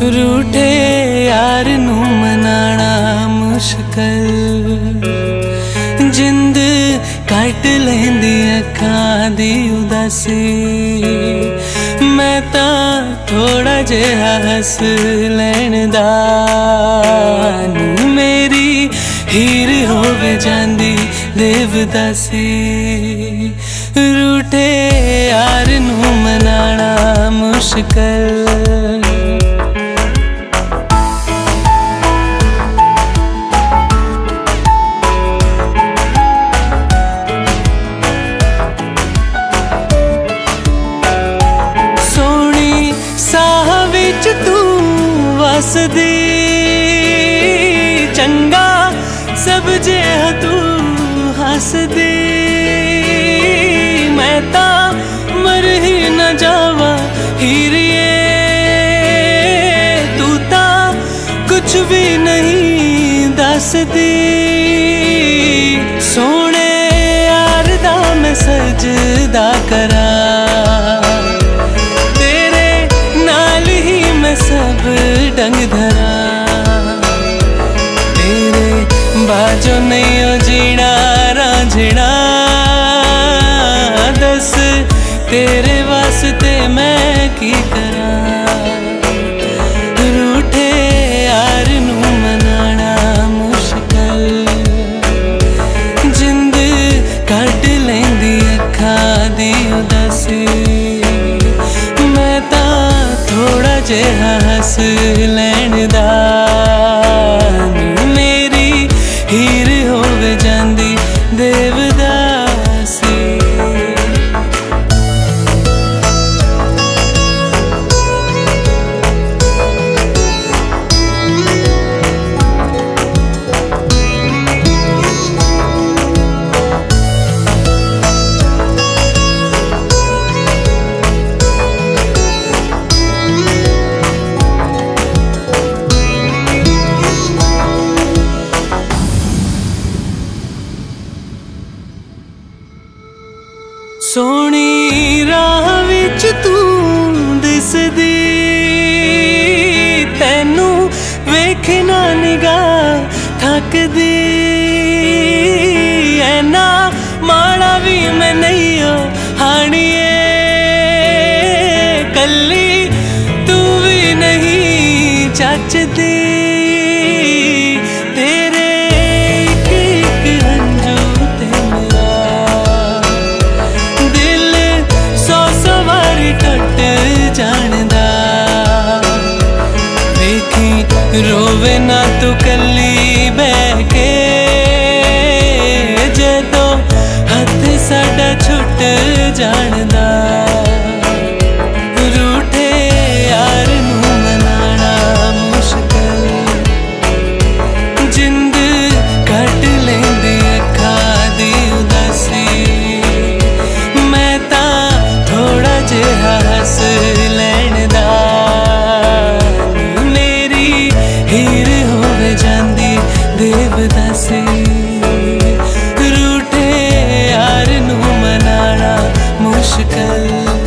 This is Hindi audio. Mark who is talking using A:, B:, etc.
A: रूठे यार नू मनाना मुश्किल, जिंद कट लेंदी अखां दी उदासी। मैं तां थोड़ा जिहा हस लैण दा, मेरी हीर होवे जांदी देवदासी। रूठे यार नू मनाना मुश्किल। तू वसदी चंगा सब जिहा तू हसदी। मैं तां मर ही न जावा हीरिए, तू तां कुछ भी नहीं दसदी। सोने यार दा मैं सजदा करा, सब डंग धरा। तेरे बाजो नहीं हो जीना रांझना, दस तेरे वास्ते मैं की करा। रूठे यार नू मनाना मुश्किल, जिंद कट लेंदी अखां दी उदासी। मैं तां थोड़ा जिहा हस लैण दा, मेरी हीर होवे जांदी देवदासी। सोनी राह विच तू दिसदी, तैनू वेखना निगाह थकदी। ऐना माड़ा भी मैं नहीं हो हानिए, कल्ली तू भी नहीं चचदी। रोवे ना तू कल्ली बह के, जदों हथ साडा छुट जाणदा। रूठे यार नू मनाना मुश्किल, जिंद कट लेंदी अखां दी उदासी। मैं तां थोड़ा जिहा हस लैण दा, हीर होवे जांदी देवदासी। रूठे यार नू मनाना मुश्किल।